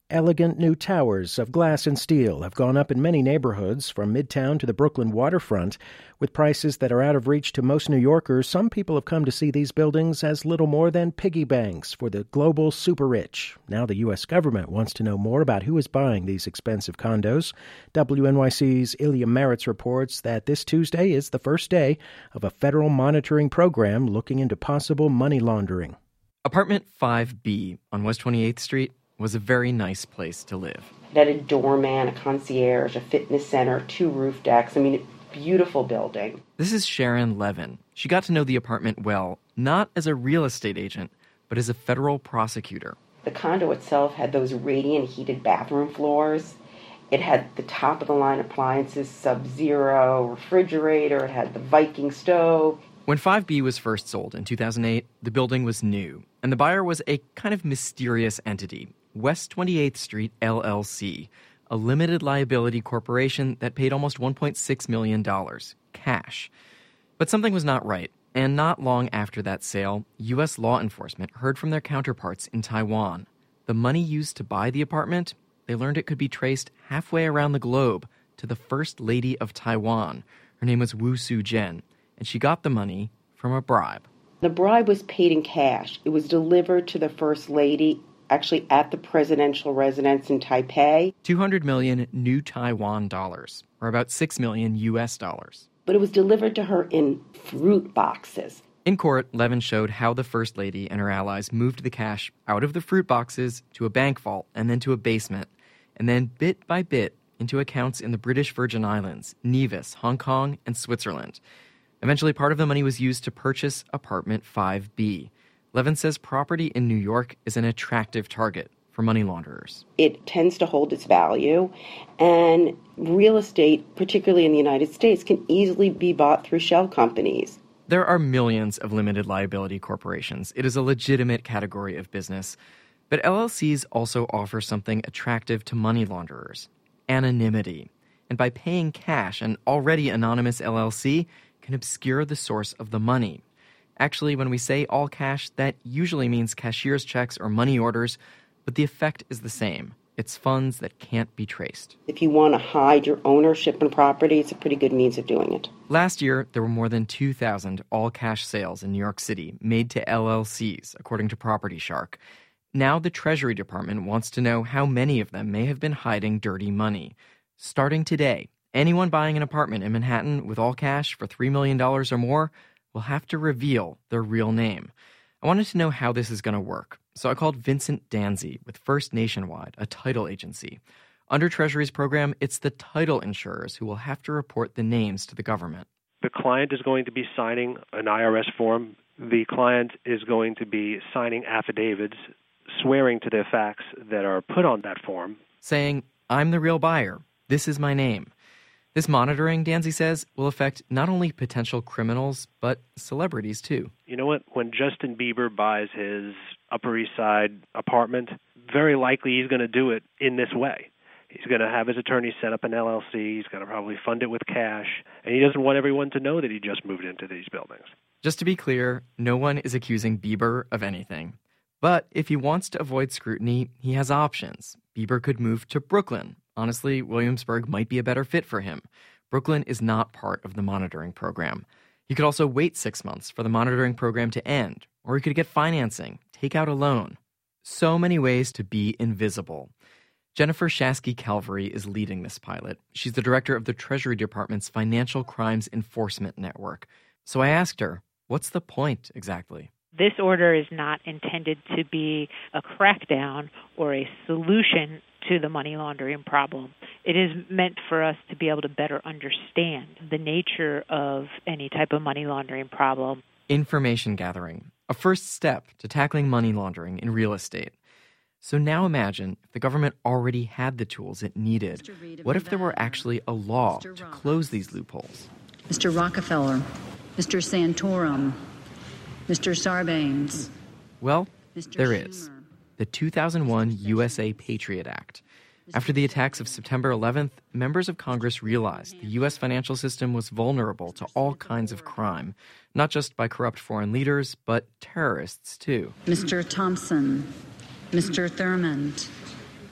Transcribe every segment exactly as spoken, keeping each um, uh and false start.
Elegant new towers of glass and steel have gone up in many neighborhoods, from Midtown to the Brooklyn waterfront. With prices that are out of reach to most New Yorkers, some people have come to see these buildings as little more than piggy banks for the global super-rich. Now the U S government wants to know more about who is buying these expensive condos. W N Y C's Ilya Maritz reports that this Tuesday is the first day of a federal monitoring program looking into possible money laundering. Apartment five B on West twenty-eighth Street was a very nice place to live. It had a doorman, a concierge, a fitness center, two roof decks. I mean, beautiful building. This is Sharon Levin. She got to know the apartment well, not as a real estate agent, but as a federal prosecutor. The condo itself had those radiant heated bathroom floors. It had the top-of-the-line appliances, Sub-Zero refrigerator. It had the Viking stove. When five B was first sold in two thousand eight, the building was new, and the buyer was a kind of mysterious entity, West twenty-eighth Street L L C, a limited liability corporation that paid almost one point six million dollars, cash. But something was not right, and not long after that sale, U S law enforcement heard from their counterparts in Taiwan. The money used to buy the apartment, they learned it could be traced halfway around the globe to the First Lady of Taiwan. Her name was Wu Su-jen, and she got the money from a bribe. The bribe was paid in cash. It was delivered to the First Lady, actually at the presidential residence in Taipei. two hundred million new Taiwan dollars, or about six million U S dollars. But it was delivered to her in fruit boxes. In court, Levin showed how the First Lady and her allies moved the cash out of the fruit boxes to a bank vault and then to a basement, and then bit by bit into accounts in the British Virgin Islands, Nevis, Hong Kong, and Switzerland. Eventually, part of the money was used to purchase apartment five B. Levin says property in New York is an attractive target for money launderers. It tends to hold its value, and real estate, particularly in the United States, can easily be bought through shell companies. There are millions of limited liability corporations. It is a legitimate category of business. But L L Cs also offer something attractive to money launderers: anonymity. And by paying cash, an already anonymous L L C can obscure the source of the money. Actually, when we say all cash, that usually means cashier's checks or money orders, but the effect is the same. It's funds that can't be traced. If you want to hide your ownership in property, it's a pretty good means of doing it. Last year, there were more than two thousand all-cash sales in New York City made to L L Cs, according to Property Shark. Now the Treasury Department wants to know how many of them may have been hiding dirty money. Starting today, anyone buying an apartment in Manhattan with all cash for three million dollars or more will have to reveal their real name. I wanted to know how this is going to work, so I called Vincent Danzy with First Nationwide, a title agency. Under Treasury's program, it's the title insurers who will have to report the names to the government. The client is going to be signing an I R S form. The client is going to be signing affidavits swearing to the facts that are put on that form, saying, I'm the real buyer. This is my name. This monitoring, Danzy says, will affect not only potential criminals, but celebrities too. You know what? When Justin Bieber buys his Upper East Side apartment, very likely he's going to do it in this way. He's going to have his attorney set up an L L C. He's going to probably fund it with cash. And he doesn't want everyone to know that he just moved into these buildings. Just to be clear, no one is accusing Bieber of anything. But if he wants to avoid scrutiny, he has options. Bieber could move to Brooklyn. Honestly, Williamsburg might be a better fit for him. Brooklyn is not part of the monitoring program. He could also wait six months for the monitoring program to end, or he could get financing, take out a loan. So many ways to be invisible. Jennifer Shasky-Calvary is leading this pilot. She's the director of the Treasury Department's Financial Crimes Enforcement Network. So I asked her, what's the point exactly? This order is not intended to be a crackdown or a solution to the money laundering problem. It is meant for us to be able to better understand the nature of any type of money laundering problem. Information gathering, a first step to tackling money laundering in real estate. So now imagine if the government already had the tools it needed. What if there were actually a law to close these loopholes? Mister Rockefeller, Mister Santorum, Mister Sarbanes. Well, there is. The two thousand one U S A Patriot Act. After the attacks of September eleventh, members of Congress realized the U S financial system was vulnerable to all kinds of crime, not just by corrupt foreign leaders, but terrorists too. Mister Thompson, Mister Thurmond,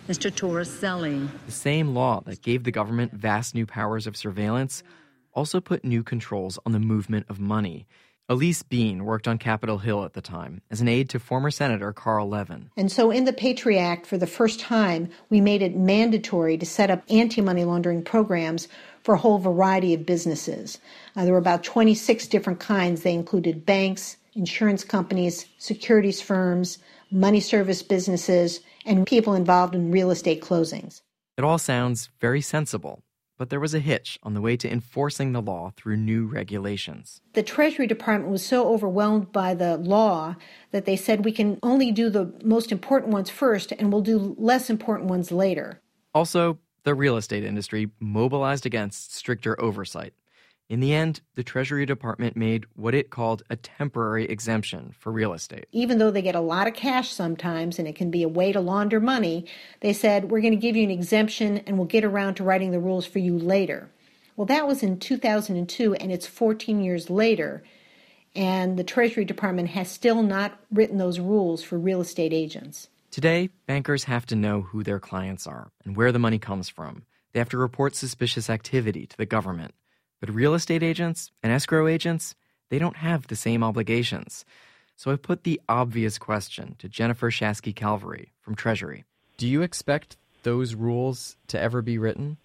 Mister Torricelli. The same law that gave the government vast new powers of surveillance also put new controls on the movement of money. Elise Bean worked on Capitol Hill at the time as an aide to former Senator Carl Levin. And so in the Patriot Act, for the first time, we made it mandatory to set up anti-money laundering programs for a whole variety of businesses. Uh, there were about twenty-six different kinds. They included banks, insurance companies, securities firms, money service businesses, and people involved in real estate closings. It all sounds very sensible, but there was a hitch on the way to enforcing the law through new regulations. The Treasury Department was so overwhelmed by the law that they said we can only do the most important ones first and we'll do less important ones later. Also, the real estate industry mobilized against stricter oversight. In the end, the Treasury Department made what it called a temporary exemption for real estate. Even though they get a lot of cash sometimes and it can be a way to launder money, they said, we're going to give you an exemption and we'll get around to writing the rules for you later. Well, that was in two thousand two, and it's fourteen years later, and the Treasury Department has still not written those rules for real estate agents. Today, bankers have to know who their clients are and where the money comes from. They have to report suspicious activity to the government. But real estate agents and escrow agents, they don't have the same obligations. So I put the obvious question to Jennifer Shasky-Calvary from Treasury. Do you expect those rules to ever be written?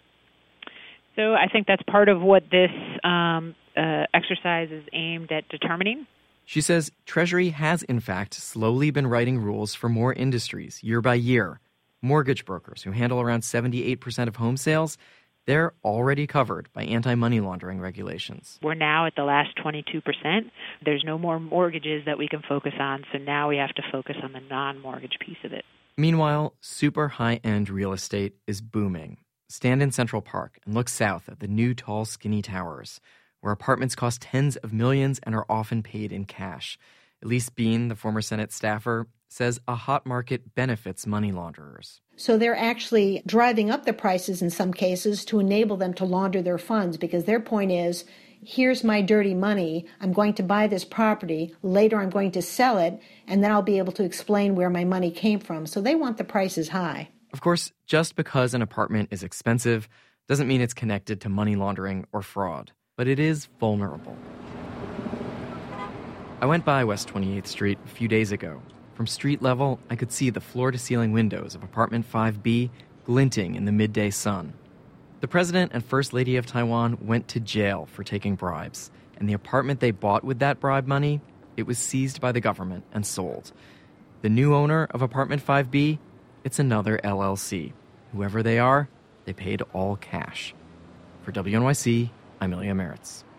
So I think that's part of what this um, uh, exercise is aimed at determining. She says Treasury has, in fact, slowly been writing rules for more industries year by year. Mortgage brokers, who handle around seventy-eight percent of home sales, they're already covered by anti-money laundering regulations. We're now at the last twenty-two percent. There's no more mortgages that we can focus on, so now we have to focus on the non-mortgage piece of it. Meanwhile, super high-end real estate is booming. Stand in Central Park and look south at the new tall, skinny towers, where apartments cost tens of millions and are often paid in cash. Elise Bean, the former Senate staffer, says a hot market benefits money launderers. So they're actually driving up the prices in some cases to enable them to launder their funds, because their point is, here's my dirty money, I'm going to buy this property, later I'm going to sell it, and then I'll be able to explain where my money came from. So they want the prices high. Of course, just because an apartment is expensive doesn't mean it's connected to money laundering or fraud, but it is vulnerable. I went by West twenty-eighth Street a few days ago. From street level, I could see the floor-to-ceiling windows of apartment five B glinting in the midday sun. The president and first lady of Taiwan went to jail for taking bribes, and the apartment they bought with that bribe money, it was seized by the government and sold. The new owner of apartment five B, it's another L L C. Whoever they are, they paid all cash. For W N Y C, I'm Ilya Meritz.